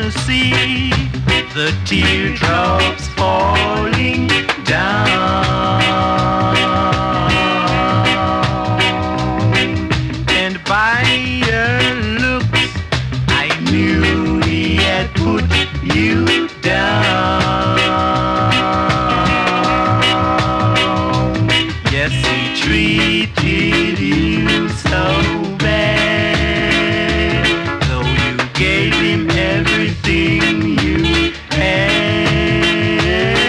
see the teardrops falling down, and by your looks I knew he had put you down. Yes, he treated you so bad, though you gave him everything you had.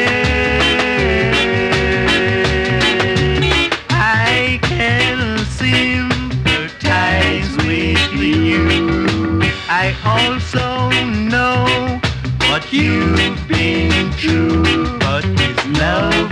I can sympathize with you. I also know what you've been through, but his love